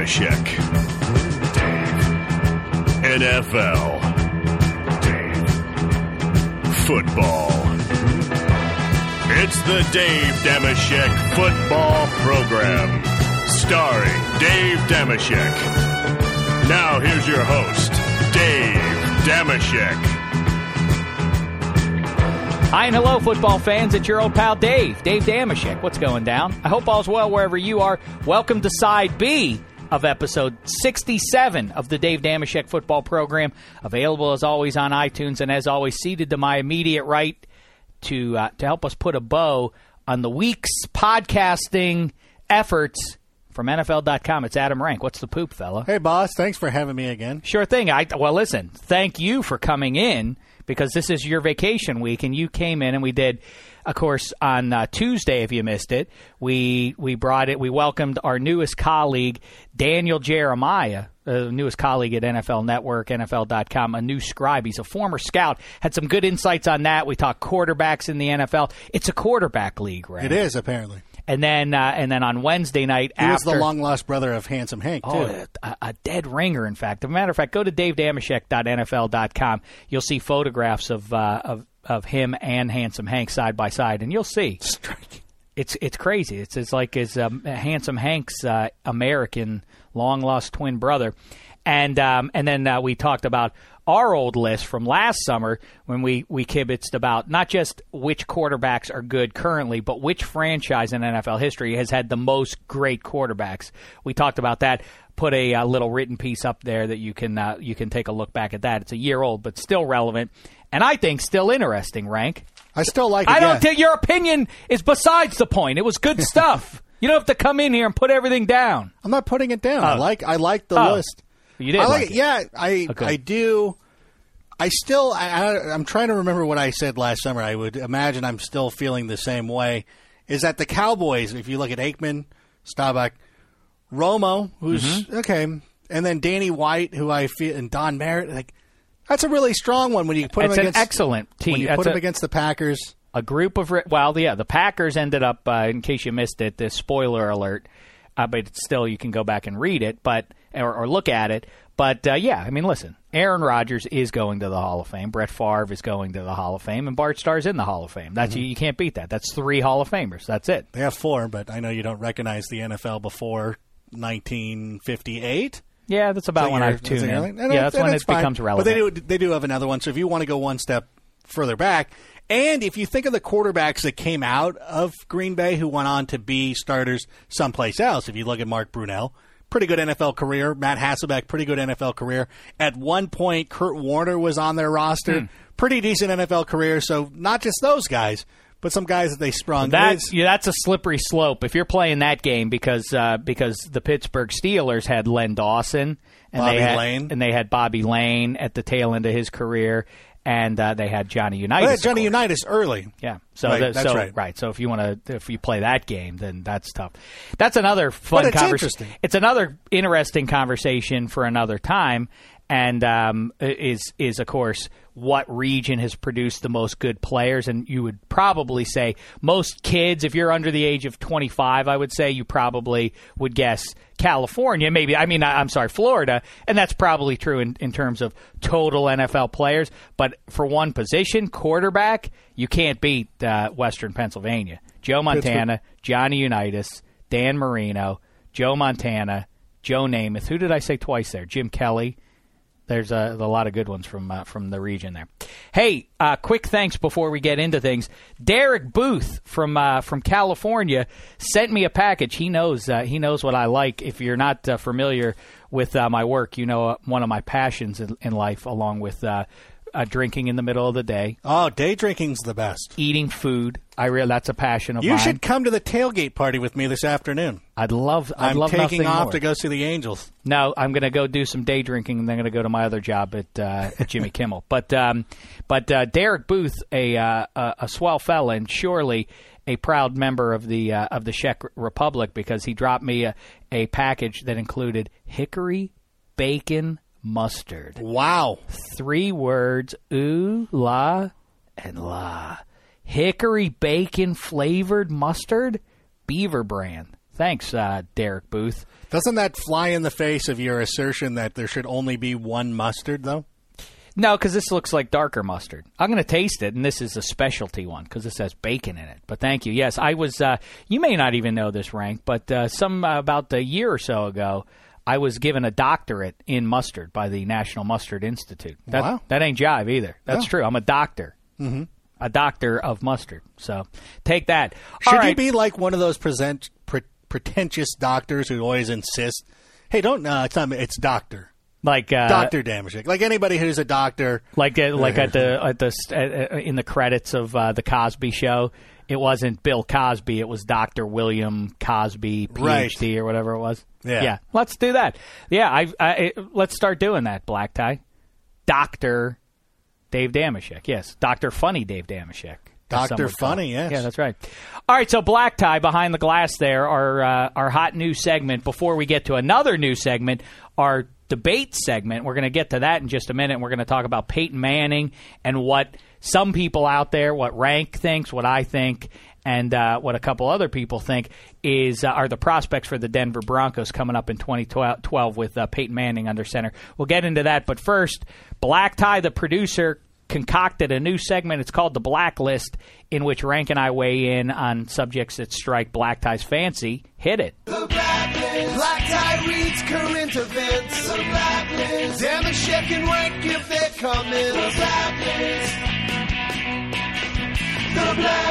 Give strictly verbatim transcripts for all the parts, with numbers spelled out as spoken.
Dameshek. Dave. N F L. Dave. Football. It's the Dave Dameshek Football Program, starring Dave Dameshek. Now here's your host, Dave Dameshek. Hi and hello, football fans. It's your old pal Dave, Dave Dameshek. What's going down? I hope all's well wherever you are. Welcome to Side B of episode sixty-seven of the Dave Dameshek Football Program. Available as always on iTunes, and as always seated to my immediate right to uh, to help us put a bow on the week's podcasting efforts from N F L dot com. It's Adam Rank. What's the poop, fella? Hey, boss. Thanks for having me again. Sure thing. I Well, listen, thank you for coming in, because this is your vacation week, and you came in, and we did, of course, on uh, Tuesday, if you missed it, we we brought it, we welcomed our newest colleague, Daniel Jeremiah, the newest colleague at N F L Network, N F L dot com, a new scribe. He's a former scout. Had some good insights on that. We talked quarterbacks in the N F L. It's a quarterback league, right? It is, apparently. And then uh, and then on Wednesday night, he after, was the long-lost brother of Handsome Hank, too. Oh, a, a dead ringer, in fact. As a matter of fact, go to dave dameshek dot N F L dot com. You'll see photographs of uh, of of him and Handsome Hank side by side, and you'll see. Striking. It's it's crazy. It's it's like his um, Handsome Hank's uh, American long-lost twin brother. And um, and then uh, we talked about our old list from last summer when we, we kibitzed about not just which quarterbacks are good currently, but which franchise in N F L history has had the most great quarterbacks. We talked about that. Put a, a little written piece up there that you can uh, you can take a look back at that. It's a year old, but still relevant, and I think still interesting, Rank. I still like it. I don't yeah. think your opinion is besides the point. It was good stuff. You don't have to come in here and put everything down. I'm not putting it down. Oh. I like I like the oh. list. You did I like, like it. it. Yeah, I okay. I do. I still I, I, I'm trying to remember what I said last summer. I would imagine I'm still feeling the same way. Is that the Cowboys? If you look at Aikman, Staubach, Romo, who's mm-hmm. okay, and then Danny White, who I feel, and Don Merritt, like that's a really strong one when you put it's them against an excellent team. When you That's put a, them against the Packers. A group of well, yeah, the Packers ended up. Uh, in case you missed it, the spoiler alert. Uh, but still, you can go back and read it, but or, or look at it. But, uh, yeah, I mean, listen, Aaron Rodgers is going to the Hall of Fame. Brett Favre is going to the Hall of Fame. And Bart Starr's in the Hall of Fame. That's mm-hmm. you, you can't beat that. That's three Hall of Famers. That's it. They have four, but I know you don't recognize the N F L before nineteen fifty-eight. Yeah, that's about so when I tune in. And yeah, that's when it fine. becomes relevant. But they do, they do have another one, so if you want to go one step further back, and if you think of the quarterbacks that came out of Green Bay who went on to be starters someplace else, if you look at Mark Brunell, pretty good N F L career. Matt Hasselbeck, pretty good N F L career. At one point, Kurt Warner was on their roster. Hmm. Pretty decent N F L career. So not just those guys, but some guys that they sprung. That's, yeah, that's a slippery slope. If you're playing that game because uh, because the Pittsburgh Steelers had Len Dawson and Bobby they had, Lane. and they had Bobby Lane at the tail end of his career. And uh, they had Johnny Unitas. Well, Johnny Unitas early. Yeah, so right, the, that's so, right. Right. So if you want to, if you play that game, then that's tough. That's another fun but it's conversation. Interesting. It's another interesting conversation for another time. And um, is is of course what region has produced the most good players? And you would probably say most kids, if you're under the age of twenty-five, I would say you probably would guess California, maybe. I mean, I'm sorry, Florida, and that's probably true in, in terms of total N F L players. But for one position, quarterback, you can't beat uh, Western Pennsylvania. Joe Montana, Johnny Unitas, Dan Marino, Joe Montana, Joe Namath. Who did I say twice there? Jim Kelly. There's a, a lot of good ones from uh, from the region there. Hey, uh, quick thanks before we get into things. Derek Booth from uh, from California sent me a package. He knows uh, he knows what I like. If you're not uh, familiar with uh, my work, you know uh, one of my passions in, in life, along with uh, uh, drinking in the middle of the day. Oh, day drinking's the best. Eating food. I real that's a passion of you mine. You should come to the tailgate party with me this afternoon. I'd love. I'd I'm love taking off more. to go see the Angels. No, I'm going to go do some day drinking, and then I'm going to go to my other job at, uh, at Jimmy Kimmel. But um, but uh, Derek Booth, a, uh, a a swell fella, and surely a proud member of the uh, of the Czech Republic, because he dropped me a, a package that included hickory bacon mustard. Wow. Three words, ooh, la, and la. Hickory bacon flavored mustard, Beaver brand. Thanks, uh, Derek Booth. Doesn't that fly in the face of your assertion that there should only be one mustard, though? No, because this looks like darker mustard. I'm going to taste it, and this is a specialty one because it says bacon in it. But thank you. Yes, I was uh, – you may not even know this, Rank, but uh, some uh, about a year or so ago, I was given a doctorate in mustard by the National Mustard Institute. That, wow. That ain't jive either. That's yeah. true. I'm a doctor. Mm-hmm. A doctor of mustard. So take that. Should All right. you be like one of those present, pre- pretentious doctors who always insist, hey, don't – no, it's not – it's doctor. Like uh, Doctor Damashek, like anybody who's a doctor, like uh, like at the at the uh, in the credits of uh, the Cosby Show, it wasn't Bill Cosby, it was Doctor William Cosby, P H D right. or whatever it was. Yeah, yeah. Let's do that. Yeah, I, I let's start doing that. Black tie, Doctor Dave Damashek. Yes, Doctor Funny Dave Damashek. Doctor Funny, yes. Yeah, that's right. All right, so Black Tie, behind the glass there, our, uh, our hot news segment. Before we get to another news segment, our debate segment, we're going to get to that in just a minute. We're going to talk about Peyton Manning and what some people out there, what Rank thinks, what I think, and uh, what a couple other people think is uh, are the prospects for the Denver Broncos coming up in twenty twelve with uh, Peyton Manning under center. We'll get into that, but first, Black Tie, the producer, concocted a new segment. It's called The Blacklist, in which Rank and I weigh in on subjects that strike Black Tie's fancy. Hit it. The Blacklist. Black Tie reads current events. The Blacklist. Damashek and Rank if they're coming. The Blacklist. The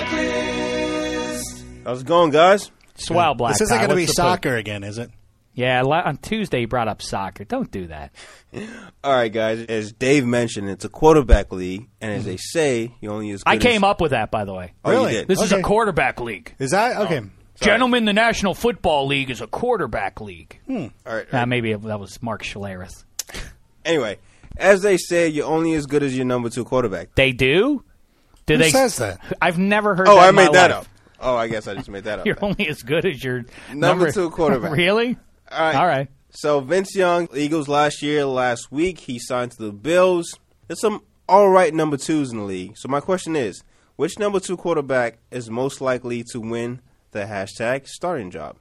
Blacklist. How's it going, guys? Swell, Black This isn't Tie. going to be What's the soccer point? again, is it? Yeah, on Tuesday you brought up soccer. Don't do that. All right, guys. As Dave mentioned, it's a quarterback league, and as they say, you only as good I came as... up with that, by the way. Oh, you Really? did? This is Okay. a quarterback league. Is that okay? Gentlemen, the National Football League is a quarterback league. All right. all right. Uh, maybe that was Mark Schlereth. Anyway, as they say, you're only as good as your number two quarterback. They do? Do Who they? says that? I've never heard Oh, that I in my made that life. up. Oh, I guess I just made that up. You're then. only as good as your Number two quarterback. Really? All right. All right. So Vince Young, Eagles last year, last week, he signed to the Bills. There's some all right number twos in the league. So my question is, which number two quarterback is most likely to win the hashtag starting job?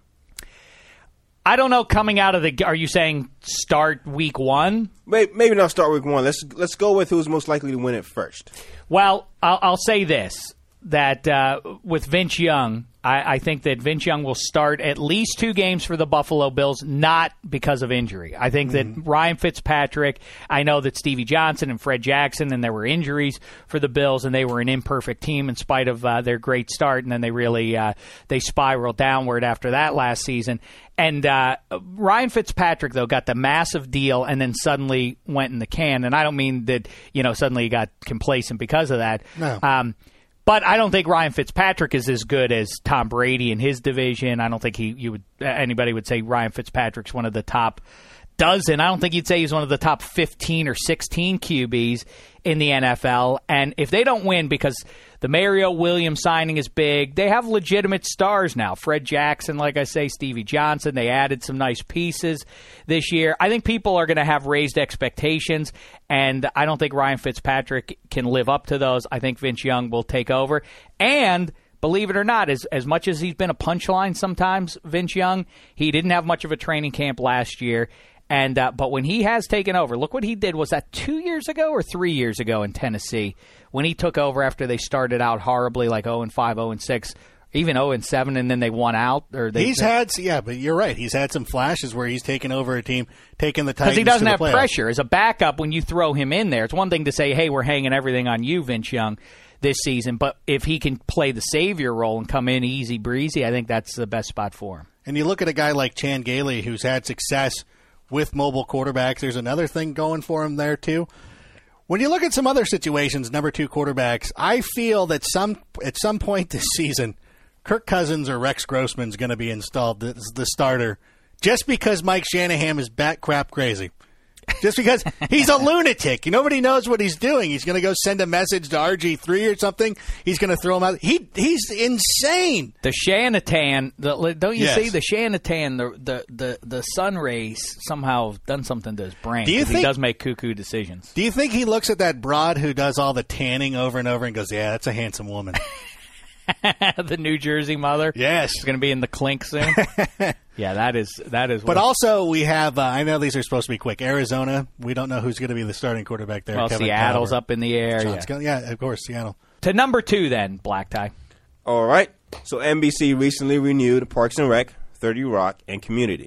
I don't know. Coming out of the, are you saying start week one? Maybe, maybe not start week one. Let's let's go with who's most likely to win it first. Well, I'll, I'll say this, that uh, with Vince Young, I, I think that Vince Young will start at least two games for the Buffalo Bills, not because of injury. I think mm-hmm. that Ryan Fitzpatrick, I know that Stevie Johnson and Fred Jackson, and there were injuries for the Bills, and they were an imperfect team in spite of uh, their great start, and then they really uh, they spiraled downward after that last season. And uh, Ryan Fitzpatrick, though, got the massive deal and then suddenly went in the can. And I don't mean that, you know, suddenly he got complacent because of that. No. Um, but I don't think Ryan Fitzpatrick is as good as Tom Brady in his division. I don't think he you would anybody would say Ryan Fitzpatrick's one of the top dozen. I don't think you'd say he's one of the top fifteen or sixteen Q Bs in the N F L. And if they don't win because the Mario Williams signing is big, they have legitimate stars now. Fred Jackson, like I say, Stevie Johnson. They added some nice pieces this year. I think people are going to have raised expectations, and I don't think Ryan Fitzpatrick can live up to those. I think Vince Young will take over. And believe it or not, as as much as he's been a punchline sometimes, Vince Young, he didn't have much of a training camp last year. And uh, but when he has taken over, look what he did. Was that two years ago or three years ago in Tennessee when he took over after they started out horribly, like oh and five, oh and six, even oh and seven, and then they won out? Or they, He's had, yeah, but you're right. He's had some flashes where he's taken over a team, taking the Titans because he doesn't to have the playoffs. pressure as a backup. When you throw him in there, it's one thing to say, "Hey, we're hanging everything on you, Vince Young, this season." But if he can play the savior role and come in easy breezy, I think that's the best spot for him. And you look at a guy like Chan Gailey, who's had success with mobile quarterbacks. There's another thing going for him there, too. When you look at some other situations, number two quarterbacks, I feel that some at some point this season, Kirk Cousins or Rex Grossman's going to be installed as the starter just because Mike Shanahan is bat crap crazy. Just because he's a lunatic. Nobody knows what he's doing. He's going to go send a message to R G three or something. He's going to throw him out. He He's insane. The Shanatan, the, don't you Yes. see the Shanatan, the, the, the, the sun rays somehow have done something to his brain. Do you 'cause think- he does make cuckoo decisions. Do you think he looks at that broad who does all the tanning over and over and goes, yeah, that's a handsome woman? The New Jersey mother. Yes. She's going to be in the clink soon. Yeah, that is that is. But what, also we have. Uh, I know these are supposed to be quick. Arizona. We don't know who's going to be the starting quarterback there. well, Kevin Seattle's Cowher. up in the air. John Yeah. Scott- yeah, of course, Seattle. To number two, then Black Tie. All right. So N B C recently renewed Parks and Rec, thirty Rock, and Community.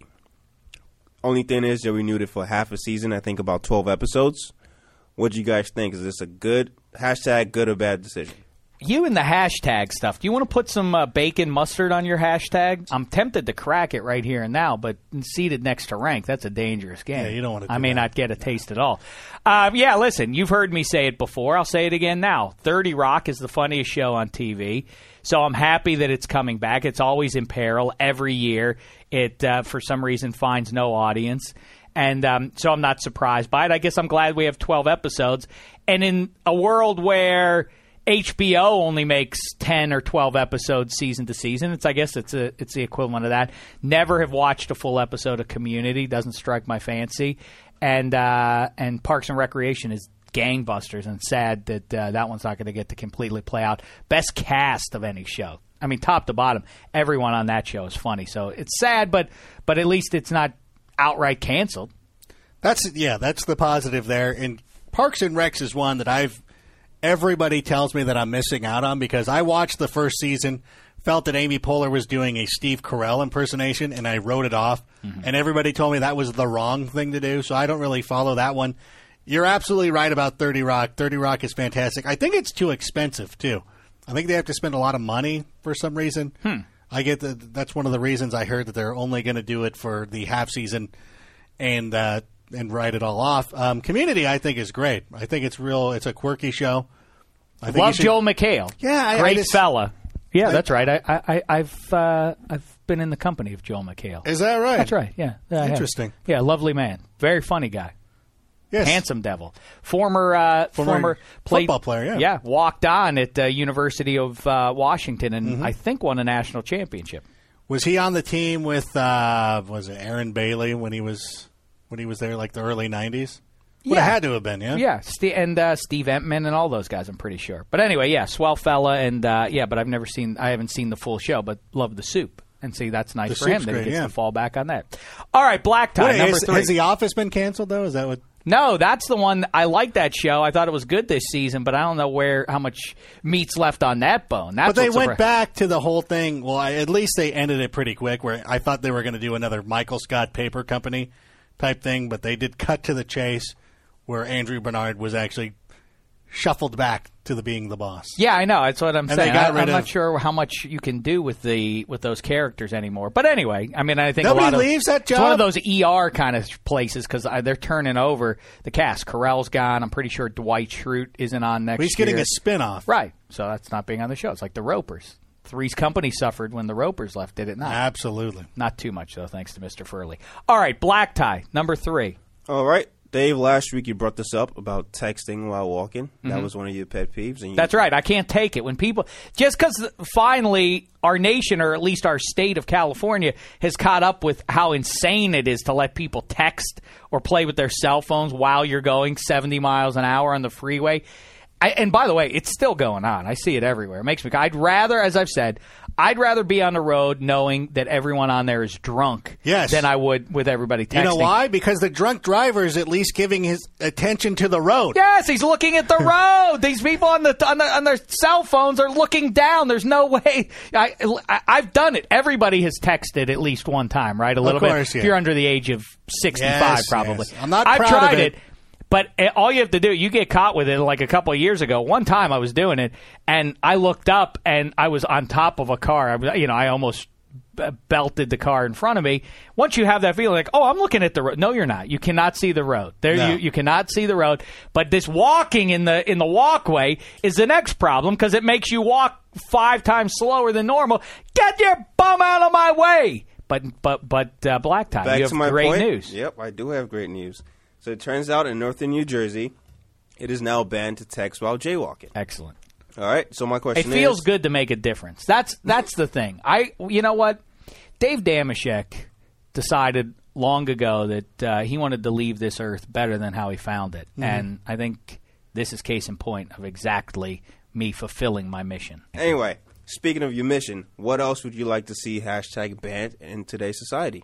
Only thing is they renewed it for half a season. I think about twelve episodes. What do you guys think? Is this a good hashtag, good or bad decision? You and the hashtag stuff. Do you want to put some uh, bacon mustard on your hashtag? I'm tempted to crack it right here and now, but seated next to rank, that's a dangerous game. Yeah, you don't want to do I may that. not get a taste at all. Um, yeah, listen, you've heard me say it before. I'll say it again now. thirty Rock is the funniest show on T V, so I'm happy that it's coming back. It's always in peril every year. It, uh, for some reason, finds no audience. And um, so I'm not surprised by it. I guess I'm glad we have twelve episodes. And in a world where H B O only makes ten or twelve episodes season to season, it's I guess it's a it's the equivalent of that. Never have watched a full episode of Community. Doesn't strike my fancy. And uh, and Parks and Recreation is gangbusters, and sad that uh, that one's not going to get to completely play out. Best cast of any show. I mean, top to bottom, everyone on that show is funny. So it's sad, but but at least it's not outright canceled. That's yeah, that's the positive there. And Parks and Recs is one that I've everybody tells me that I'm missing out on because I watched the first season, felt that Amy Poehler was doing a Steve Carell impersonation, and I wrote it off. Mm-hmm. And everybody told me that was the wrong thing to do, so I don't really follow that one. You're absolutely right about thirty Rock. thirty Rock is fantastic. I think it's too expensive too. I think they have to spend a lot of money for some reason. Hmm. I get that. That's one of the reasons I heard that they're only going to do it for the half season and uh, and write it all off. Um, Community, I think, is great. I think it's real. It's a quirky show. I think Love you should- Joel McHale. Yeah, I- I great just- fella. Yeah, I- that's right. I, I, I've uh, I've been in the company of Joel McHale. Is that right? That's right. Yeah. Yeah, I have. Interesting. Yeah, lovely man. Very funny guy. Yes. Handsome devil. Former uh, Former former, played- football player, yeah. Yeah, walked on at uh, University of uh, Washington and Mm-hmm. I think won a national championship. Was he on the team with uh, was it Aaron Bailey when he was when he was there, like the early nineties? Would Yeah. have had to have been, yeah. Yeah, Ste and uh, Steve Entman and all those guys, I'm pretty sure. But anyway, yeah, swell fella, and uh, yeah, but I've never seen, I haven't seen the full show, but love the soup. And see, that's nice The for him soup's that great, he gets yeah. to fall back on that. All right, Black Tie, Wait, number has, three. has The Office been canceled though? Is that what? No, that's the one. I like that show. I thought it was good this season, but I don't know where how much meat's left on that bone. That's But they what's went surpri- back to the whole thing. Well, I, at least they ended it pretty quick. Where I thought they were going to do another Michael Scott Paper Company type thing, but they did cut to the chase, where Andrew Bernard was actually shuffled back to the being the boss. Yeah, I know. That's what I'm And they saying. got I, rid I'm not of- sure how much you can do with the with those characters anymore. But anyway, I mean, I think Nobody a lot of, leaves that It's one of job? those E R kind of places because they're turning over the cast. Carell's gone. I'm pretty sure Dwight Schrute isn't on next He's getting year. a spin-off. Right. So that's not being on the show. It's like the Ropers. Three's Company suffered when the Ropers left, did it not? Absolutely. Not too much, though, thanks to Mister Furley. All right, Black Tie, number three. All right. Dave, last week you brought this up about texting while walking. That was one of your pet peeves. And you, That's right. I can't take it when people just because finally our nation, or at least our state of California, has caught up with how insane it is to let people text or play with their cell phones while you're going seventy miles an hour on the freeway. I, and by the way, it's still going on. I see it everywhere. It makes me. I'd rather, as I've said, I'd rather be on the road knowing that everyone on there is drunk Yes. than I would with everybody texting. You know why? Because the drunk driver is at least giving his attention to the road. Yes, he's looking at the road. These people on the, on the on their cell phones are looking down. There's no way. I, I I've done it. Everybody has texted at least one time, right? A little course, bit. yeah. If you're under the age of sixty-five, Yes, probably. yes. I'm not I've proud tried of it. it. But uh, all you have to do, you get caught with it like a couple of years ago. One time I was doing it, and I looked up, and I was on top of a car. I was, you know, I almost b- belted the car in front of me. Once you have that feeling like, oh, I'm looking at the road. No, you're not. You cannot see the road. There, No. you, you cannot see the road. But this walking in the in the walkway is the next problem because it makes you walk five times slower than normal. Get your bum out of my way. But but but uh, Black Tie, Back you have to my great point. news. Yep, I do have great news. So it turns out in northern New Jersey, it is now banned to text while jaywalking. Excellent. All right. So my It question feels is, good to make a difference. That's that's the thing. I you know what, Dave Damashek decided long ago that uh, he wanted to leave this earth better than how he found it, Mm-hmm. and I think this is case in point of exactly me fulfilling my mission. Anyway, speaking of your mission, what else would you like to see hashtag banned in today's society?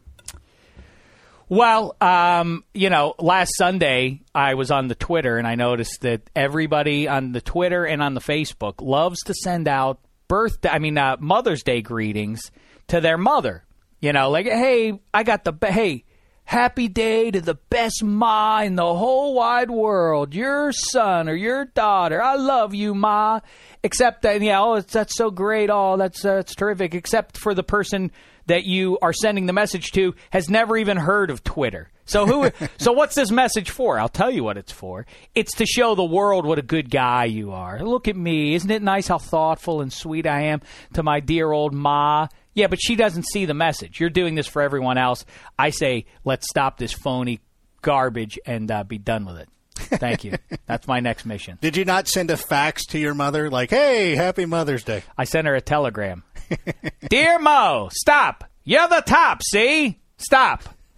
Well, um, you know, last Sunday I was on the Twitter and I noticed that everybody on the Twitter and on the Facebook loves to send out birthday, I mean, uh, Mother's Day greetings to their mother. You know, like, hey, I got the, be- hey, happy day to the best ma in the whole wide world, your son or your daughter. I love you, ma. Except that, you know, oh, it's, that's so great. Oh, that's, uh, that's terrific. Except for the person that you are sending the message to has never even heard of Twitter. So who? So what's this message for? I'll tell you what it's for. It's to show the world what a good guy you are. Look at me. Isn't it nice how thoughtful and sweet I am to my dear old ma? Yeah, but she doesn't see the message. You're doing this for everyone else. I say, let's stop this phony garbage and uh, be done with it. Thank you. That's my next mission. Did you not send a fax to your mother like, hey, happy Mother's Day? I sent her a telegram. Dear Mo, stop. You're the top, see? Stop.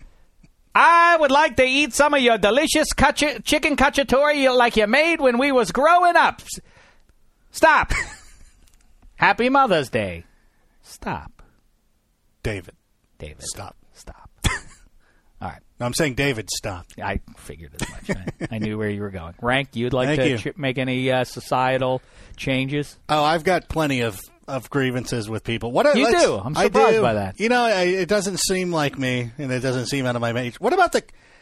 I would like to eat some of your delicious caci- chicken cacciatore like you made when we was growing up. Stop. Happy Mother's Day. Stop. David. David. Stop. Stop. All right. No, I'm saying David, stop. I figured as much. I, I knew where you were going. Rank, you'd like Thank to you. ch- make any uh, societal changes? Oh, I've got plenty of, of grievances with people. What You let's- do. I'm I surprised do. by that. You know, I, it doesn't seem like me, and it doesn't seem out of my age. What about the?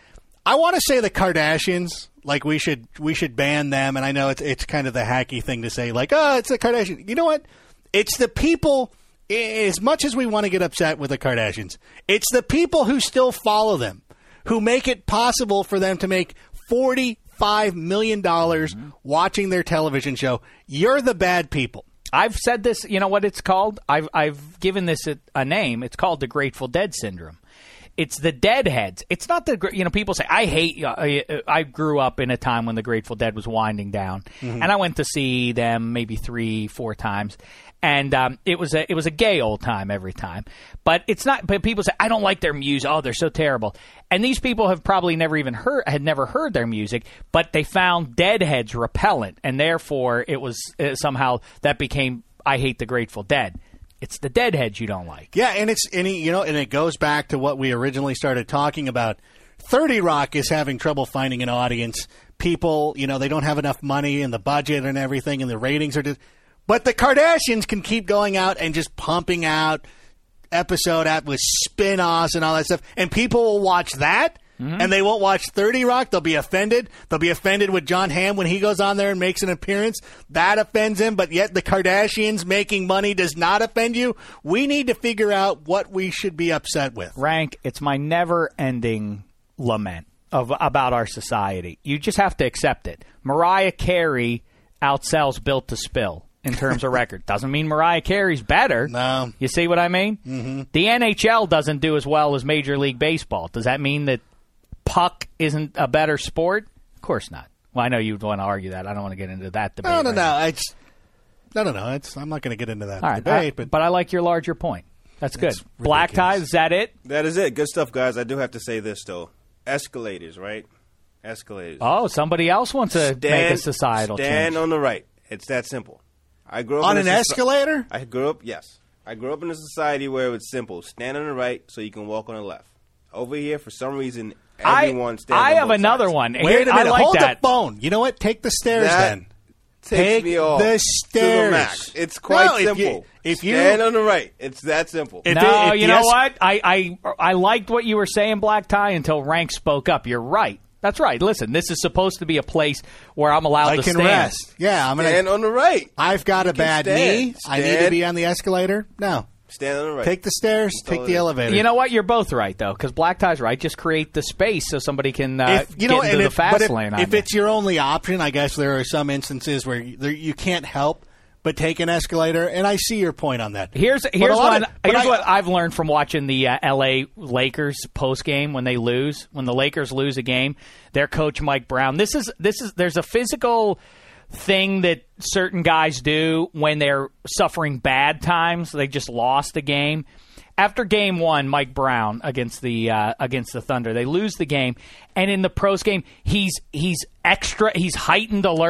I want to say the Kardashians. Like we should we should ban them. And I know it's it's kind of the hacky thing to say. Like, oh, it's the Kardashians. You know what? It's the people. As much as we want to get upset with the Kardashians, it's the people who still follow them, who make it possible for them to make forty-five million dollars Mm-hmm. watching their television show. You're the bad people. I've said this. You know what it's called? I've I've given this a, a name. It's called the Grateful Dead syndrome. It's the deadheads. It's not the, you know, people say, I hate, I, I grew up in a time when the Grateful Dead was winding down. Mm-hmm. And I went to see them maybe three, four times. And um, it was a it was a gay old time every time. But it's not, but people say, I don't like their music. Oh, they're so terrible. And these people have probably never even heard, had never heard their music, but they found deadheads repellent. And therefore, it was uh, somehow that became, I hate the Grateful Dead. It's the deadheads you don't like. Yeah, and it's and you know, and it goes back to what we originally started talking about. thirty Rock is having trouble finding an audience. People, you know, they don't have enough money in the budget and everything, and the ratings are just. But the Kardashians can keep going out and just pumping out episode out with spin-offs and all that stuff, and people will watch that. Mm-hmm. And they won't watch thirty Rock. They'll be offended. They'll be offended with John Hamm when he goes on there and makes an appearance. That offends him, but yet the Kardashians making money does not offend you. We need to figure out what we should be upset with. Rank, it's my never-ending lament of about our society. You just have to accept it. Mariah Carey outsells Built to Spill in terms of record. Doesn't mean Mariah Carey's better. No. You see what I mean? Mm-hmm. The N H L doesn't do as well as Major League Baseball. Does that mean that puck isn't a better sport? Of course not. Well, I know you'd want to argue that. I don't want to get into that debate. No, no, right no. now. It's, no, no, no. It's, I'm not going to get into that All right, debate. I, but but I like your larger point. That's good. That's Black ridiculous. ties, is that it? That is it. Good stuff, guys. I do have to say this, though. Escalators, right? Escalators. Oh, somebody else wants to make a societal stand change. on the right. It's that simple. I grew up on in an a soci- escalator? I grew up, yes. I grew up in a society where it was simple. Stand on the right so you can walk on the left. Over here, for some reason, everyone I, stands I on have both another sides. one. Wait Here- a minute. I like Hold that. the phone. You know what? Take the stairs That then. Takes Take me off the to the stairs. max. It's quite No, if simple. you- if you- stand on the right, it's that simple. If No, it- if you the know es- what? I, I I liked what you were saying, Black Tie, until Rank spoke up. You're right. That's right. Listen, this is supposed to be a place where I'm allowed I to can stand. rest. Yeah, I'm stand gonna. on the right. I've got a can bad stand. knee. I need to Stand. be on the escalator. No, Stand on the right. take the stairs. That's all Take it the is. elevator. You know what? You're both right, though, because Black Tie's right. Just create the space so somebody can uh, if you know, get and into if, the fast but if, lane. on if you. it's your only option, I guess there are some instances where you, there, you can't help but take an escalator. And I see your point on that. Here's But here's a lot one. of- but here's I- what I've learned from watching the uh, L A Lakers post game when they lose. When the Lakers lose a game, their coach Mike Brown. This is this is there's a physical thing that certain guys do when they're suffering bad times. They just lost a game. After game one, Mike Brown against the uh, against the Thunder, they lose the game, and in the pros game, he's he's extra, he's heightened alert.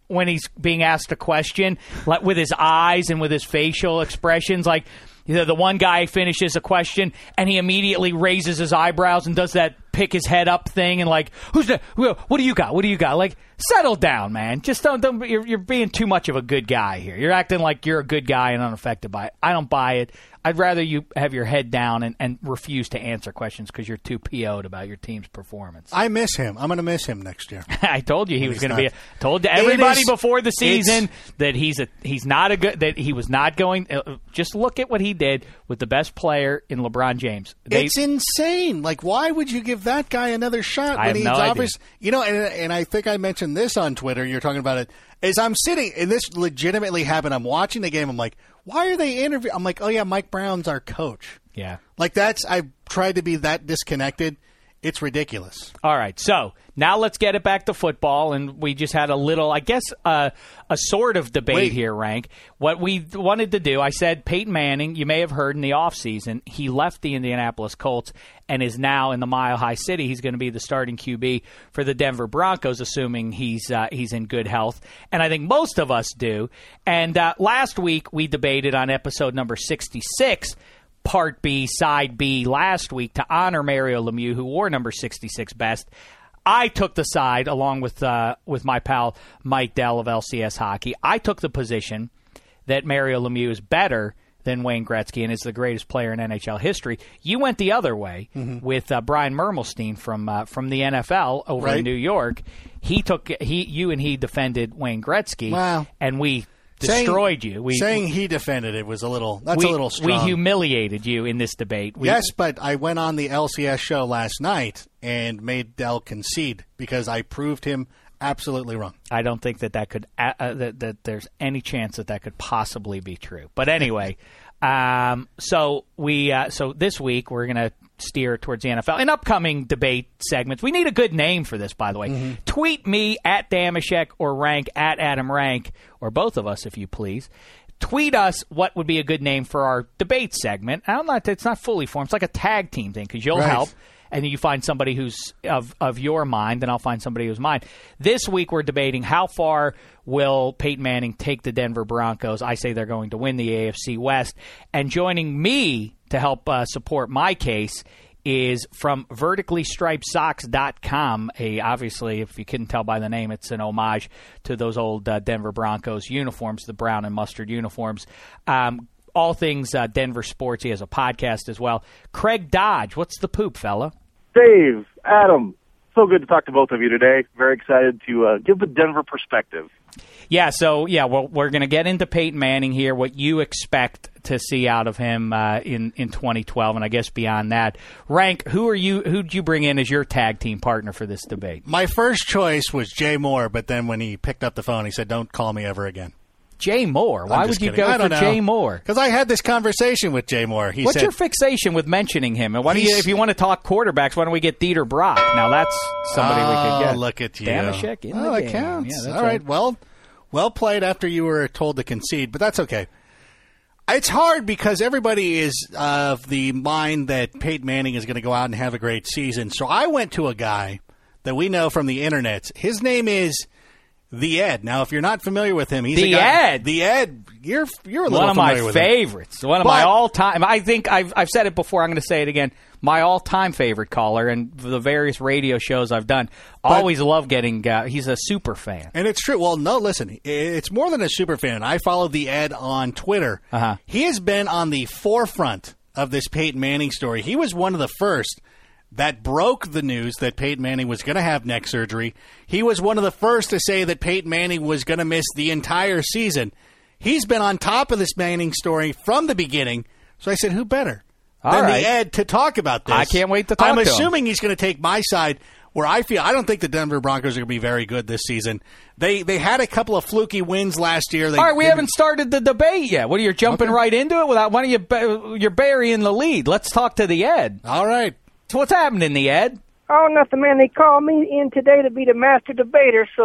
when he's being asked a question, like with his eyes and with his facial expressions, like. You know, the one guy finishes a question and he immediately raises his eyebrows and does that pick his head up thing and like, who's that? What do you got? What do you got? Like, settle down, man. Just don't. don't you're, you're being too much of a good guy here. You're acting like you're a good guy and unaffected by it. I don't buy it. I'd rather you have your head down and, and refuse to answer questions because you're too P O'd about your team's performance. I miss him. I'm going to miss him next year. I told you he when was going to be. A, not. told everybody is, before the season that he's a he's not a good that he was not going. Uh, just look at what he did with the best player in LeBron James. They, it's insane. Like, why would you give that guy another shot I when have he's no obvious? You know, and, and I think I mentioned this on Twitter. You're talking about it. As I'm sitting, and this legitimately happened. I'm watching the game. I'm like, why are they interviewing? I'm like, oh yeah, Mike Brown's our coach. Yeah. Like that's. I tried to be that disconnected. It's ridiculous. All right, so now let's get it back to football, and we just had a little, I guess, uh, a sort of debate Wait. here, Rank. What we wanted to do, I said Peyton Manning, you may have heard in the offseason, he left the Indianapolis Colts and is now in the Mile High City. He's going to be the starting Q B for the Denver Broncos, assuming he's uh, he's in good health, and I think most of us do. And uh, last week we debated on episode number sixty-six, Part B, Side B, last week to honor Mario Lemieux, who wore number sixty-six best. I took the side, along with uh, with my pal Mike Dell of L C S Hockey. I took the position that Mario Lemieux is better than Wayne Gretzky and is the greatest player in N H L history. You went the other way mm-hmm. with uh, Brian Mermelstein from uh, from the N F L over right. in New York. He took he you and he defended Wayne Gretzky, wow. and we. Destroyed saying, you. We, saying he defended it was a little. That's we, a little strong. We humiliated you in this debate. We, yes, but I went on the L C S show last night and made Dell concede because I proved him absolutely wrong. I don't think that that could uh, uh, that, that there's any chance that that could possibly be true. But anyway, um, so we uh, so this week we're gonna steer towards the N F L. In upcoming debate segments, we need a good name for this, by the way. Mm-hmm. Tweet me at Damashek or Rank at Adam Rank, or both of us, if you please. Tweet us what would be a good name for our debate segment. I'm not, it's not fully formed. It's like a tag team thing because you'll right. help, and you find somebody who's of, of your mind, then I'll find somebody who's mine. This week we're debating how far will Peyton Manning take the Denver Broncos. I say they're going to win the A F C West. And joining me to help uh, support my case is from vertically striped socks dot com. A, obviously, if you couldn't tell by the name, it's an homage to those old uh, Denver Broncos uniforms, the brown and mustard uniforms. Um, all things uh, Denver sports. He has a podcast as well. Craig Dodge, what's the poop, fella? Dave, Adam, so good to talk to both of you today. Very excited to uh, give the Denver perspective. Yeah, so, yeah, well, we're going to get into Peyton Manning here, what you expect to see out of him uh, in, in twenty twelve, and I guess beyond that. Rank, who are you? Who'd you bring in as your tag team partner for this debate? My first choice was Jay Moore, but then when he picked up the phone, he said, don't call me ever again. Jay Moore? Why would you kidding. go for know. Jay Moore? Because I had this conversation with Jay Moore. He What's said, your fixation with mentioning him? And why don't you, if you want to talk quarterbacks, why don't we get Dieter Brock? Now that's somebody oh, we could get. Look at you. Damashek in oh, the that game. counts. Yeah, that's All right. right. Well, well played after you were told to concede, but that's okay. It's hard because everybody is of the mind that Peyton Manning is going to go out and have a great season. So I went to a guy that we know from the internet. His name is The Ed. Now, if you're not familiar with him, he's The a guy, Ed. The Ed. You're you're a little one of familiar my with him. favorites. One of But- my all time. I think I've I've said it before. I'm going to say it again. My all time favorite caller, and the various radio shows I've done. Always love getting. Uh, he's a super fan. And it's true. Well, no, listen, it's more than a super fan. I follow The Ed on Twitter. Uh-huh. He has been on the forefront of this Peyton Manning story. He was one of the first that broke the news that Peyton Manning was going to have neck surgery. He was one of the first to say that Peyton Manning was going to miss the entire season. He's been on top of this Manning story from the beginning. So I said, who better All than right. The Ed to talk about this? I can't wait to talk I'm to him. assuming he's going to take my side, where I feel I don't think the Denver Broncos are going to be very good this season. They they had a couple of fluky wins last year. They, All right, we they, haven't started the debate yet. What are you jumping Okay. right into it? Without why don't you ba- you're burying the lead? Let's talk to the Ed. All right. So what's happening, the Ed? Oh, nothing, man. They called me in today to be the master debater, so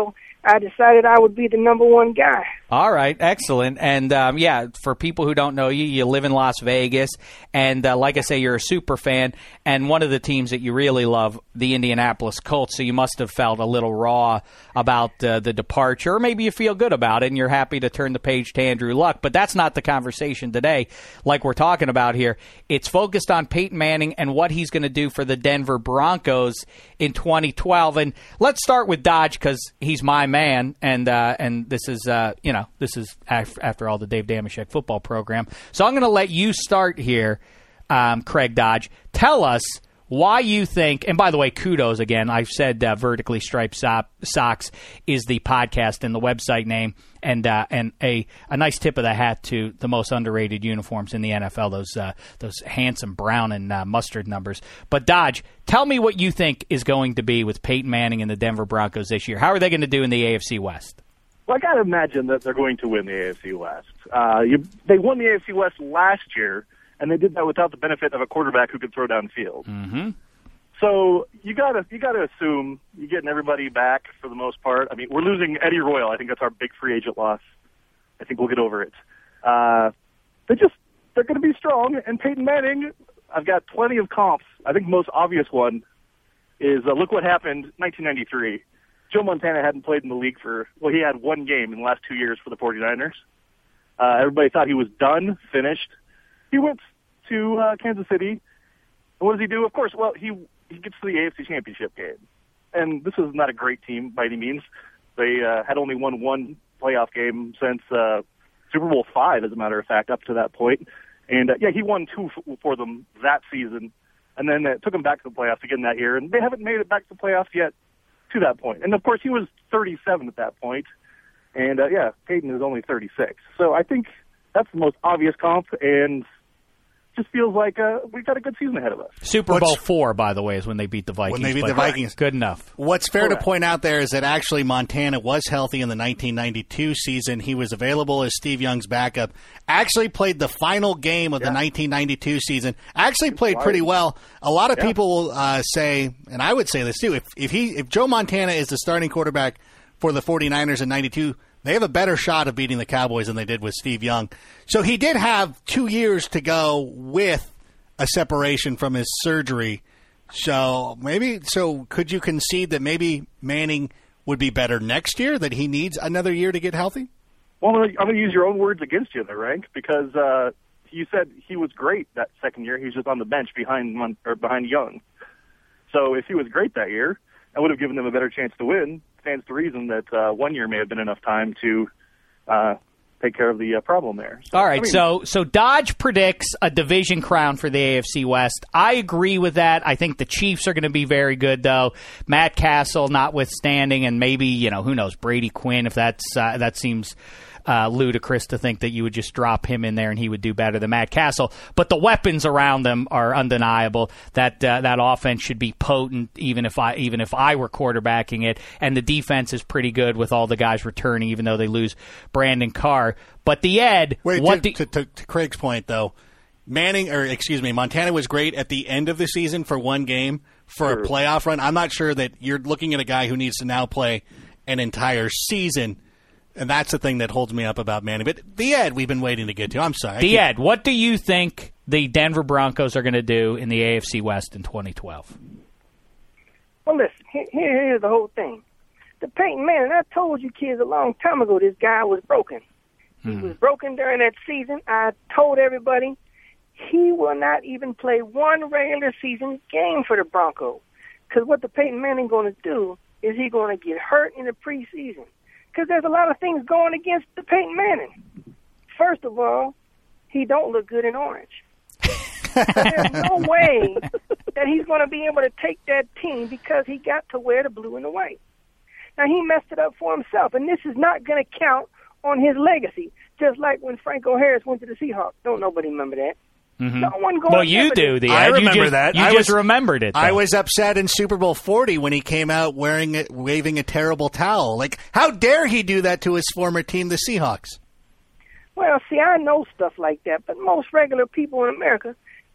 I decided I would be the number one guy. All right, excellent. And, um, yeah, for people who don't know you, you live in Las Vegas. And, uh, like I say, you're a super fan. And one of the teams that you really love, the Indianapolis Colts. So you must have felt a little raw about uh, the departure. Or maybe you feel good about it and you're happy to turn the page to Andrew Luck. But that's not the conversation today, like we're talking about here. It's focused on Peyton Manning and what he's going to do for the Denver Broncos in twenty twelve. And let's start with Dodge because he's my man. And, uh, and this is, uh, you know, This is after all the Dave Dameshek football program. So I'm going to let you start here, um, Craig Dodge. Tell us why you think, and by the way, kudos again. I've said uh, Vertically Striped so- Socks is the podcast and the website name, and uh, and a, a nice tip of the hat to the most underrated uniforms in the N F L, those uh, those handsome brown and uh, mustard numbers. But Dodge, tell me what you think is going to be with Peyton Manning and the Denver Broncos this year. How are they going to do in the A F C West? Well, I got to imagine that they're going to win the A F C West. Uh, you, they won the A F C West last year, and they did that without the benefit of a quarterback who could throw downfield. Mm-hmm. So you got to you got to assume you're getting everybody back for the most part. I mean, we're losing Eddie Royal. I think that's our big free agent loss. I think we'll get over it. Uh, they just they're going to be strong. And Peyton Manning, I've got plenty of comps. I think the most obvious one is uh, look what happened nineteen ninety-three. Joe Montana hadn't played in the league for, well, he had one game in the last two years for the 49ers. Uh, everybody thought he was done, finished. He went to uh, Kansas City. And what does he do? Of course, well, he he gets to the A F C Championship game. And this is not a great team by any means. They uh, had only won one playoff game since uh, Super Bowl five, as a matter of fact, up to that point. And, uh, yeah, he won two f- for them that season. And then it took them back to the playoffs again that year. And they haven't made it back to the playoffs yet. To that point. And, of course, he was thirty-seven at that point. And, uh, yeah, Peyton is only thirty-six. So I think that's the most obvious comp, and just feels like uh, we've got a good season ahead of us. Super Bowl What's, four, by the way, is when they beat the Vikings. When they beat but the Vikings. Good enough. What's fair Correct. to point out there is that actually Montana was healthy in the nineteen ninety-two season. He was available as Steve Young's backup. Actually played the final game of yeah. the nineteen ninety-two season. Actually played pretty well. A lot of yeah. people will uh, say, and I would say this too, if, if he if Joe Montana is the starting quarterback for the 49ers in ninety-two, they have a better shot of beating the Cowboys than they did with Steve Young. So he did have two years to go with a separation from his surgery. So maybe, so could you concede that maybe Manning would be better next year, that he needs another year to get healthy? Well, I'm going to use your own words against you there, Rank, because uh, you said he was great that second year. He was just on the bench behind or behind Young. So if he was great that year, I would have given them a better chance to win. Stands to reason that uh, one year may have been enough time to uh, take care of the uh, problem there. So, All right, I mean, so so Dodge predicts a division crown for the A F C West. I agree with that. I think the Chiefs are going to be very good, though. Matt Castle notwithstanding, and maybe, you know, who knows, Brady Quinn, if that's uh, that seems uh, ludicrous to think that you would just drop him in there and he would do better than Matt Castle. But the weapons around them are undeniable. That uh, that offense should be potent, even if I even if I were quarterbacking it. And the defense is pretty good with all the guys returning, even though they lose Brandon Carr. But the Ed, Wait, what to, the, to, to, to Craig's point though, Manning or excuse me, Montana was great at the end of the season for one game for Sure. a playoff run. I'm not sure that you're looking at a guy who needs to now play an entire season. And that's the thing that holds me up about Manning. But the Ed, we've been waiting to get to. I'm sorry. the Ed, what do you think the Denver Broncos are going to do in the A F C West in twenty twelve? Well, listen, here, here's the whole thing. The Peyton Manning, I told you kids a long time ago this guy was broken. He Hmm. was broken during that season. I told everybody he will not even play one regular season game for the Broncos. Because what the Peyton Manning going to do is he going to get hurt in the preseason. Because there's a lot of things going against the Peyton Manning. First of all, he don't look good in orange. There's no way that he's going to be able to take that team because he got to wear the blue and the white. Now, he messed it up for himself, and this is not going to count on his legacy, just like when Franco Harris went to the Seahawks. Don't nobody remember that. Mm-hmm. No one going Well, you do, the Ed. I You remember just- that. You I just was- remembered it, though. I was upset in Super Bowl forty when he came out wearing it, waving a terrible towel. Like, how dare he do that to his former team, the Seahawks? Well, see, I know stuff like that, but most regular people in America,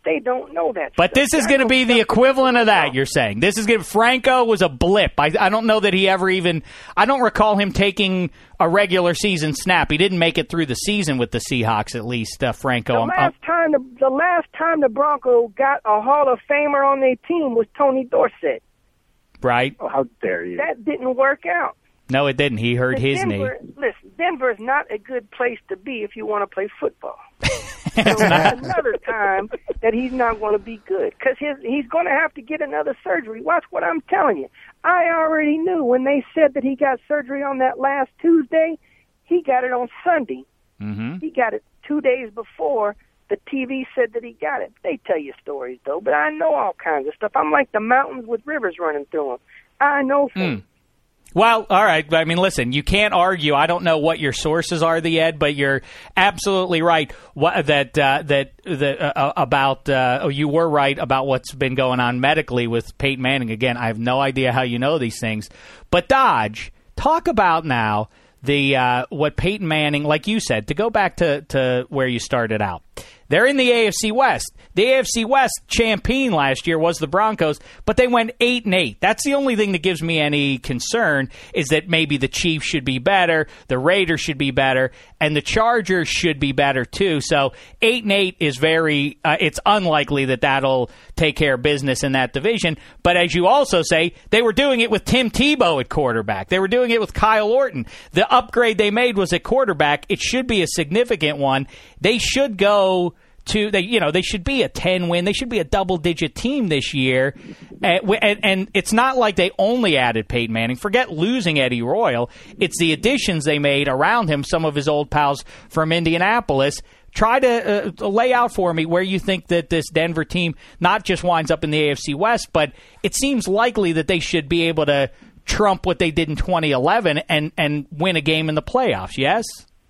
They don't know that. But stuff. this is I going to know be the stuff equivalent of they that, don't you're saying. This is going Franco was a blip. I, I don't know that he ever even – I don't recall him taking a regular season snap. He didn't make it through the season with the Seahawks, at least, uh, Franco. The I'm, last time the, the last time the Broncos got a Hall of Famer on their team was Tony Dorsett. Right? Oh, how dare you? That didn't work out. No, it didn't. He hurt his Denver, knee. Listen, Denver's not a good place to be if you want to play football. So that's another time that he's not going to be good because he's going to have to get another surgery. Watch what I'm telling you. I already knew when they said that he got surgery on that last Tuesday, he got it on Sunday. Mm-hmm. He got it two days before the T V said that he got it. They tell you stories, though, but I know all kinds of stuff. I'm like the mountains with rivers running through them. I know things. Mm. Well, all right. I mean, listen, you can't argue. I don't know what your sources are, the Ed, but you're absolutely right what, that uh, that the, uh, about uh, oh, you were right about what's been going on medically with Peyton Manning. Again, I have no idea how you know these things, but Dodge, talk about now the uh, what Peyton Manning, like you said, to go back to, to where you started out. They're in the A F C West. The A F C West champion last year was the Broncos, but they went eight and eight. That's the only thing that gives me any concern is that maybe the Chiefs should be better, the Raiders should be better, and the Chargers should be better too. So eight and eight is very. Uh, it's unlikely that that'll take care of business in that division. But as you also say, they were doing it with Tim Tebow at quarterback. They were doing it with Kyle Orton. The upgrade they made was at quarterback. It should be a significant one. They should go. To they, you know, they should be a ten win. They should be a double digit team this year, and, and, and it's not like they only added Peyton Manning. Forget losing Eddie Royal. It's the additions they made around him. Some of his old pals from Indianapolis. Try to uh, lay out for me where you think that this Denver team not just winds up in the A F C West, but it seems likely that they should be able to trump what they did in twenty eleven and and win a game in the playoffs. Yes.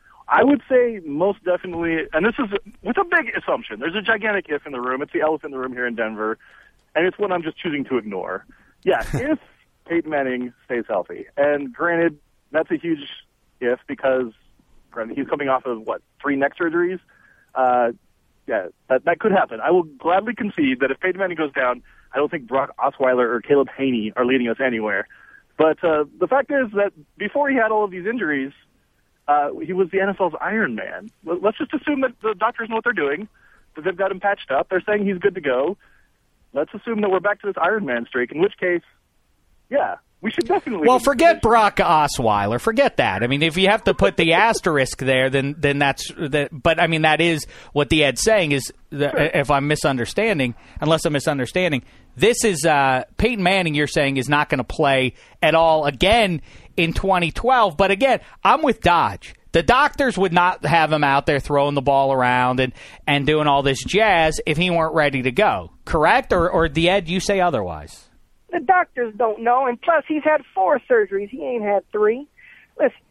I would say most definitely, and this is with a big assumption. There's a gigantic if in the room. It's the elephant in the room here in Denver, and it's one I'm just choosing to ignore. Yeah, if Peyton Manning stays healthy, and granted, that's a huge if because granted, he's coming off of, what, three neck surgeries? Uh, yeah, that, that could happen. I will gladly concede that if Peyton Manning goes down, I don't think Brock Osweiler or Caleb Haney are leading us anywhere. But uh, the fact is that before he had all of these injuries, Uh, he was the N F L's Iron Man. Let's just assume that the doctors know what they're doing, that they've got him patched up. They're saying he's good to go. Let's assume that we're back to this Iron Man streak, in which case, yeah, we should definitely... Well, forget Brock Osweiler. Forget that. I mean, if you have to put the asterisk there, then then that's... That, but, I mean, that is what the Ed's saying is, the, sure. If I'm misunderstanding, unless I'm misunderstanding, this is... Uh, Peyton Manning, you're saying, is not going to play at all again in twenty twelve. But again, I'm with Dodge. The doctors would not have him out there throwing the ball around and, and doing all this jazz if he weren't ready to go. Correct? Or, or the Ed, you say otherwise? The doctors don't know, and plus he's had four surgeries. He ain't had three. Listen,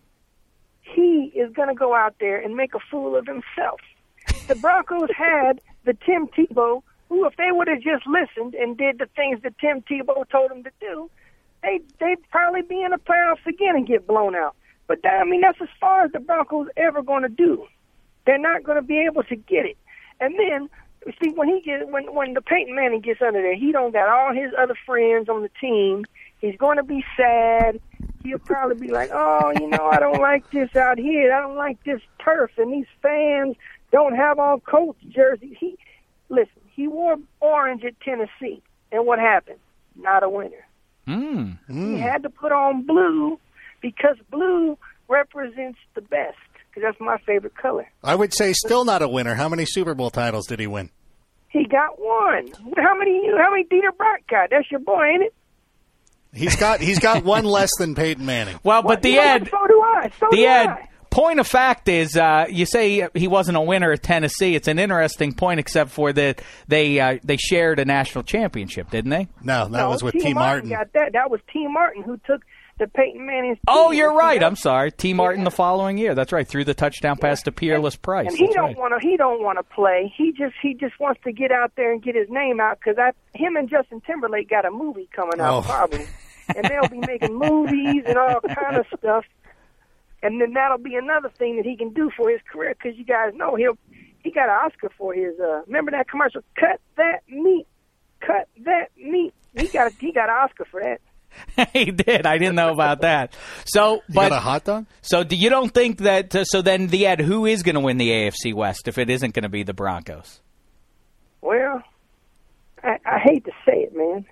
he is going to go out there and make a fool of himself. The Broncos had the Tim Tebow, who if they would have just listened and did the things that Tim Tebow told them to do, they, they'd probably be in the playoffs again and get blown out. But, that, I mean, that's as far as the Broncos ever going to do. They're not going to be able to get it. And then, see, when he gets, when, when the Peyton Manning gets under there, he don't got all his other friends on the team. He's going to be sad. He'll probably be like, oh, you know, I don't like this out here. I don't like this turf. And these fans don't have on Colts jerseys. He, listen, he wore orange at Tennessee. And what happened? Not a winner. Mm. Mm. He had to put on blue because blue represents the best, because that's my favorite color. I would say still not a winner. How many Super Bowl titles did he win? He got one. How many How many Dieter Brock got? That's your boy, ain't it? He's got he's got one less than Peyton Manning. Well, but what? the You know, Ed, so do I. So the do Ed, I. point of fact is, uh, you say he wasn't a winner at Tennessee. It's an interesting point, except for that they uh, they shared a national championship, didn't they? No, that no, was with T. T. Martin. Got that. That was T. Martin who took the Peyton Manning's team. Oh, you're right. I'm sorry. T. Martin yeah. the following year. That's right. Threw the touchdown pass yeah. to Peerless and, Price. And he That's don't right. want to. He don't want to play. He just he just wants to get out there and get his name out because I him and Justin Timberlake got a movie coming out oh. probably, and they'll be making movies and all kind of stuff. And then that'll be another thing that he can do for his career because you guys know he'll he got an Oscar for his. Uh, remember that commercial? Cut that meat, cut that meat. He got a, he got an Oscar for that. He did. I didn't know about that. So, You but got a hot dog? so do you don't think that? Uh, so then, the Ed, who is going to win the A F C West if it isn't going to be the Broncos? Well, I, I hate to say it, man.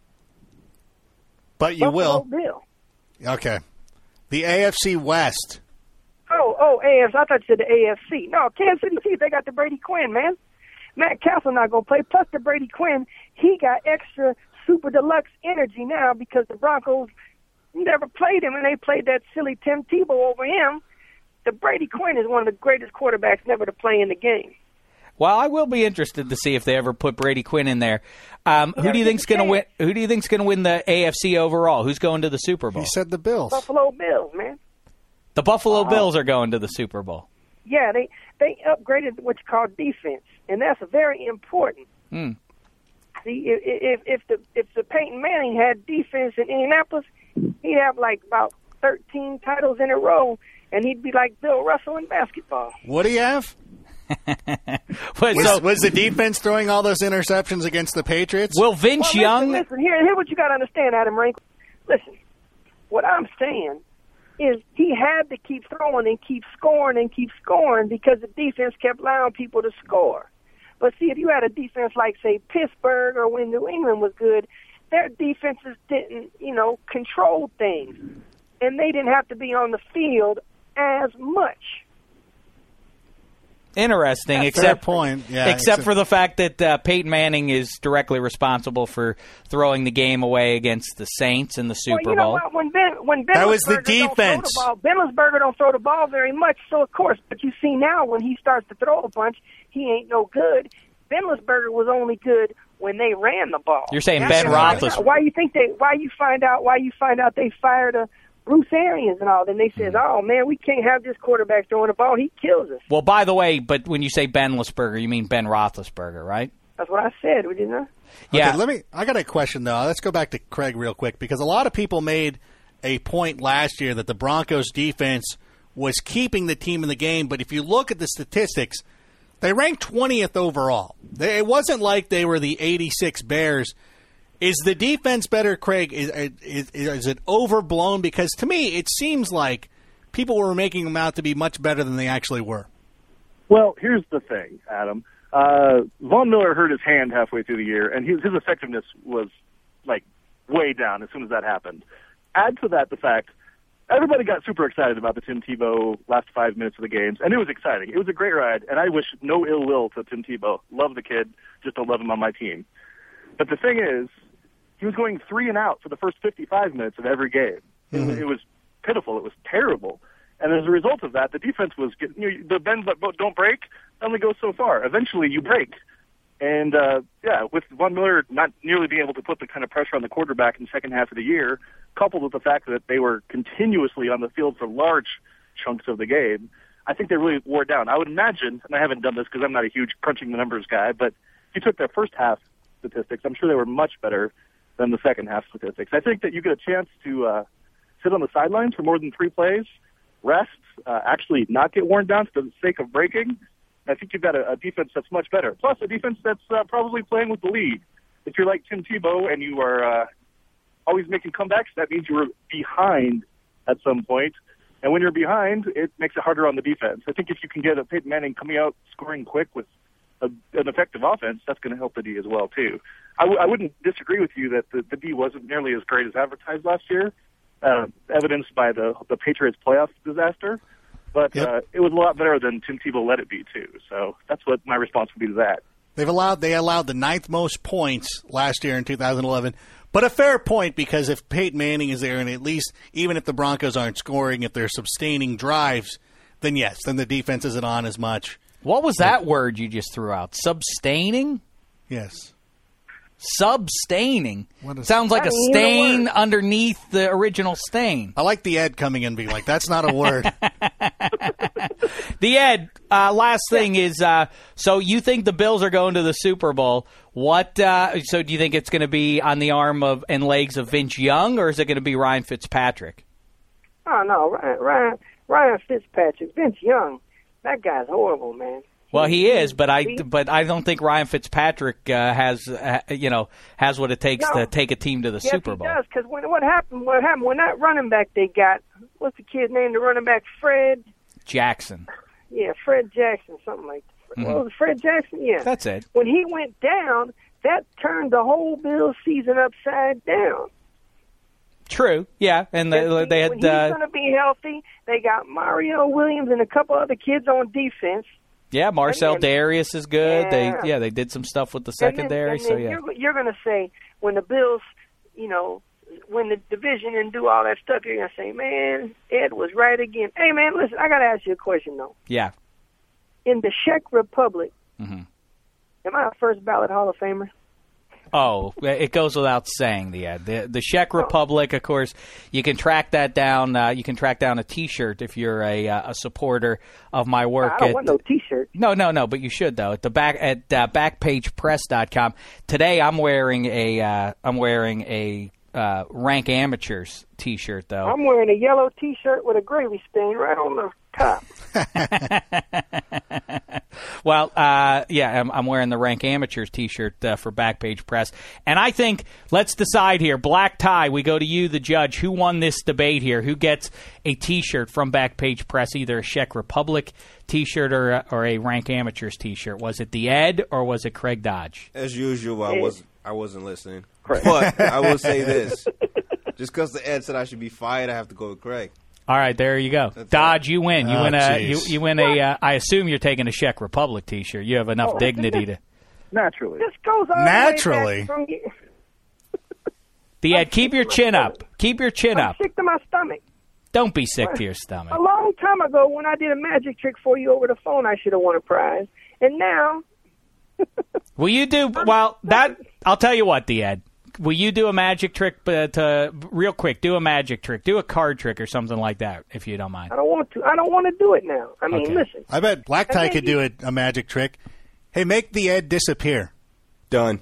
But you Buffalo will. Bill. Okay. The A F C West. Oh, oh, A F C. I thought you said the A F C. No, Kansas City Chiefs, they got the Brady Quinn, man. Matt Castle not going to play. Plus the Brady Quinn, he got extra super deluxe energy now because the Broncos never played him, and they played that silly Tim Tebow over him. The Brady Quinn is one of the greatest quarterbacks never to play in the game. Well, I will be interested to see if they ever put Brady Quinn in there. Um, who do you think's going to win? Who do you think's going to win the A F C overall? Who's going to the Super Bowl? He said the Bills. Buffalo Bills, man. The Buffalo Bills are going to the Super Bowl. Yeah, they they upgraded what you call defense, and that's very important. Hmm. See, if, if if the if the Peyton Manning had defense in Indianapolis, he'd have like about thirteen titles in a row, and he'd be like Bill Russell in basketball. What do you have? But Was, so, was the defense throwing all those interceptions against the Patriots? will Vince Well, Young? listen, listen, here, here what you got to understand, Adam Rank. Listen, what I'm saying is he had to keep throwing and keep scoring and keep scoring because the defense kept allowing people to score. But see, if you had a defense like, say, Pittsburgh or when New England was good, their defenses didn't, you know, control things. And they didn't have to be on the field as much. Interesting, Fair except point. Yeah, except, except- for the fact that uh, Peyton Manning is directly responsible for throwing the game away against the Saints in the Super well, you know Bowl. what? When Ben, when Ben That was the Roethlisberger don't defense. Throw the ball, Ben Roethlisberger don't throw the ball very much, so of course. But you see now when he starts to throw a bunch, he ain't no good. Ben Roethlisberger was only good when they ran the ball. You're saying That's Ben why- Roethlisberger. Why you think they? Why you find out? Why you find out they fired a Bruce Arians and all? Then they says, "Oh man, we can't have this quarterback throwing the ball. He kills us." Well, by the way, but when you say Ben Roethlisberger, you mean Ben Roethlisberger, right? That's what I said. Didn't I? Yeah. Okay, let me. I got a question though. Let's go back to Craig real quick because a lot of people made a point last year that the Broncos defense was keeping the team in the game, but if you look at the statistics, they ranked twentieth overall. They, it wasn't like they were the eighty-six Bears. Is the defense better, Craig? Is, is, is it overblown? Because to me, it seems like people were making them out to be much better than they actually were. Well, here's the thing, Adam. Uh, Von Miller hurt his hand halfway through the year, and his, his effectiveness was, like, way down as soon as that happened. Add to that the fact everybody got super excited about the Tim Tebow last five minutes of the games, and it was exciting. It was a great ride, and I wish no ill will to Tim Tebow. Love the kid, just don't love him on my team. But the thing is, he was going three and out for the first fifty-five minutes of every game. Mm-hmm. It, it was pitiful. It was terrible. And as a result of that, the defense was getting, you know, the bend but don't break only goes so far. Eventually, you break. And, uh, yeah, with Von Miller not nearly being able to put the kind of pressure on the quarterback in the second half of the year, coupled with the fact that they were continuously on the field for large chunks of the game, I think they really wore down. I would imagine, and I haven't done this because I'm not a huge crunching the numbers guy, but if you took their first half statistics, I'm sure they were much better than the second half statistics. I think that you get a chance to uh, sit on the sidelines for more than three plays, rest, uh, actually not get worn down for the sake of breaking. I think you've got a, a defense that's much better. Plus, a defense that's uh, probably playing with the lead. If you're like Tim Tebow and you are uh, always making comebacks, that means you're behind at some point. And when you're behind, it makes it harder on the defense. I think if you can get a Peyton Manning coming out scoring quick with a, an effective offense, that's going to help the D as well, too. I, w- I wouldn't disagree with you that the, the D wasn't nearly as great as advertised last year, uh, evidenced by the, the Patriots playoff disaster. But Yep. uh, it was a lot better than Tim Tebow let it be, too. So that's what my response would be to that. They've allowed they allowed the ninth most points last year in two thousand eleven, but a fair point because if Peyton Manning is there, and at least even if the Broncos aren't scoring, if they're sustaining drives, then yes, then the defense isn't on as much. What was that word you just threw out? Substaining? Yes. Substaining. What is- Sounds like I a mean, you know stain what? underneath the original stain. I like the Ed coming in and being like, that's not a word. The Ed, uh, last thing is, uh, so you think the Bills are going to the Super Bowl. What? Uh, so do you think it's going to be on the arm of and legs of Vince Young, or is it going to be Ryan Fitzpatrick? Oh no, Ryan, Ryan, Ryan Fitzpatrick, Vince Young. That guy's horrible, man. Well, he is, but I but I don't think Ryan Fitzpatrick uh, has uh, you know has what it takes No. to take a team to the yes, Super he Bowl. does, because when, what happened, what happened, when that running back they got, what's the kid's name, the running back, Fred? Jackson. Yeah, Fred Jackson, something like that. Mhm. What was it, Fred Jackson? Yeah. That's it. When he went down, that turned the whole Bills season upside down. True. Yeah, and they, And they when had. he's Uh, going to be healthy, they got Mario Williams and a couple other kids on defense. Yeah, Marcel And then- Darius is good. Yeah. They yeah, they did some stuff with the And then- secondary. and then so yeah, you're, you're going to say when the Bills, you know, win the division and do all that stuff, you're going to say, man, Ed was right again. Hey, man, listen, I got to ask you a question though. yeah. In the Czech Republic, hmm am I a first ballot Hall of Famer? Oh, it goes without saying. The uh, the the Czech Republic, of course, you can track that down. Uh, you can track down a T-shirt if you're a uh, a supporter of my work. I don't at, want no T-shirt. No, no, no, but you should though. At the back at uh, backpage press dot com. Today I'm wearing a uh, I'm wearing a uh, Rank Amateurs T-shirt though. I'm wearing a yellow T-shirt with a gravy stain right on the top. Well, uh, yeah, I'm, I'm wearing the Rank Amateurs T-shirt uh, for Backpage Press, and I think let's decide here. Black tie. We go to you, the judge. Who won this debate here? Who gets a T-shirt from Backpage Press? Either a Czech Republic T-shirt or a, or a Rank Amateurs T-shirt. Was it the Ed or was it Craig Dodge? As usual, I was I wasn't listening. Correct. But I will say this: just because the Ed said I should be fired, I have to go with Craig. All right, there you go. Dodge, you win. You Oh, win a. You, jeez. you win a. Uh, I assume you're taking a Czech Republic T-shirt. You have enough Oh, dignity to. Naturally. This goes all Naturally. the way back from, The Ed, keep your chin up. Keep your chin I'm up. sick to my stomach. Don't be sick to your stomach. A long time ago, when I did a magic trick for you over the phone, I should have won a prize. And now, Will you do well? That I'll tell you what, the Ed. Will you do a magic trick? Uh, to real quick, do a magic trick, do a card trick or something like that, if you don't mind. I don't want to. I don't want to do it now. I mean, Okay. listen. I bet Black Tie And then could you- do it, a magic trick. Hey, make the Ed disappear. Done.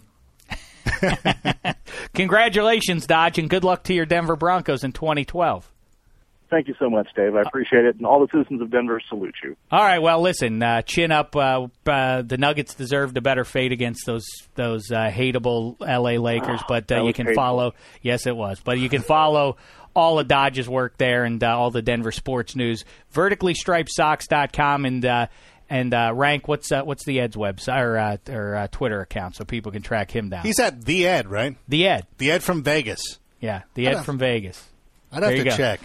Congratulations, Dodge, and good luck to your Denver Broncos in twenty twelve. Thank you so much, Dave. I appreciate it. And all the citizens of Denver salute you. All right, well, listen, uh, chin up. Uh, uh, the Nuggets deserved a better fate against those those uh, hateable L A Lakers, but uh, that you was can hateful. follow. Yes, it was, but you can follow all of Dodge's work there and uh, all the Denver sports news. vertically striped socks dot com and uh, and uh, Rank. What's uh, what's the Ed's website or uh, or uh, Twitter account so people can track him down. He's at the Ed, right? the Ed. The Ed from Vegas. Yeah, the Ed don't- from Vegas. I'd There have you to go. check.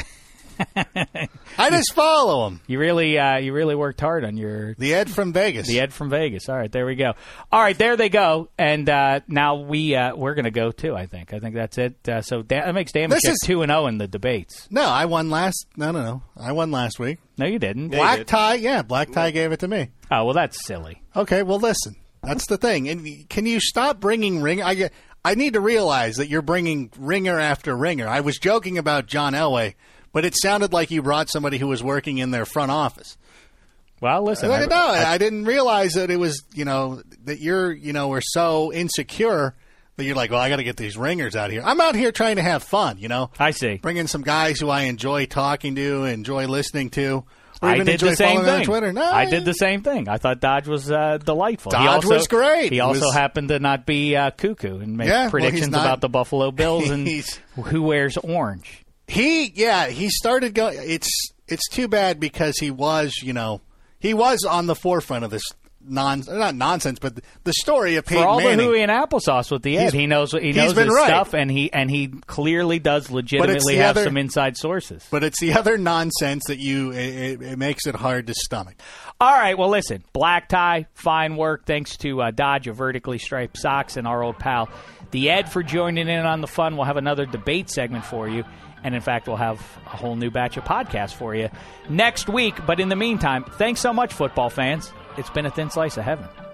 I just follow him. You really uh, you really worked hard on your The Ed from Vegas. The Ed from Vegas. All right, there we go. All right, there they go. And uh, now we uh, we're going to go too. I think. I think that's it. Uh, so da- that makes This Damashek is- two and zero in the debates. No, I won last. No, no, no. I won last week. No, you didn't. Yeah, you Black did. Tie, yeah, Black Tie gave it to me. Oh well, that's silly. Okay, well, listen. That's the thing. And can you stop bringing ring? I get- I need to realize that you're bringing ringer after ringer. I was joking about John Elway, but it sounded like you brought somebody who was working in their front office. Well, listen. I, I- no, I, I didn't realize that it was, you know, that you're, you know, were so insecure that you're like, well, I got to get these ringers out here. I'm out here trying to have fun, you know. I see. Bring in some guys who I enjoy talking to, enjoy listening to. Or I even did enjoy the same following on thing. Twitter. No, I did the same thing. I thought Dodge was uh, delightful. he Dodge also, was great. He It also was- happened to not be uh, cuckoo and make Yeah, well, he's predictions not- about the Buffalo Bills and He's- who wears orange. He, yeah, he started going. It's it's too bad because he was, you know, he was on the forefront of this non, not nonsense, but the, the story of Peyton For all Manning. the hooey and applesauce with the Ed, He's- he knows he he's knows been his right. stuff, and he and he clearly does legitimately the have other- some inside sources. But it's the other nonsense that you it, it, it makes it hard to stomach. All right, well, listen, Black Tie, fine work. Thanks to uh, Dodge of Vertically Striped Socks and our old pal, the Ed, for joining in on the fun. We'll have another debate segment for you. And, in fact, we'll have a whole new batch of podcasts for you next week. But in the meantime, thanks so much, football fans. It's been a thin slice of heaven.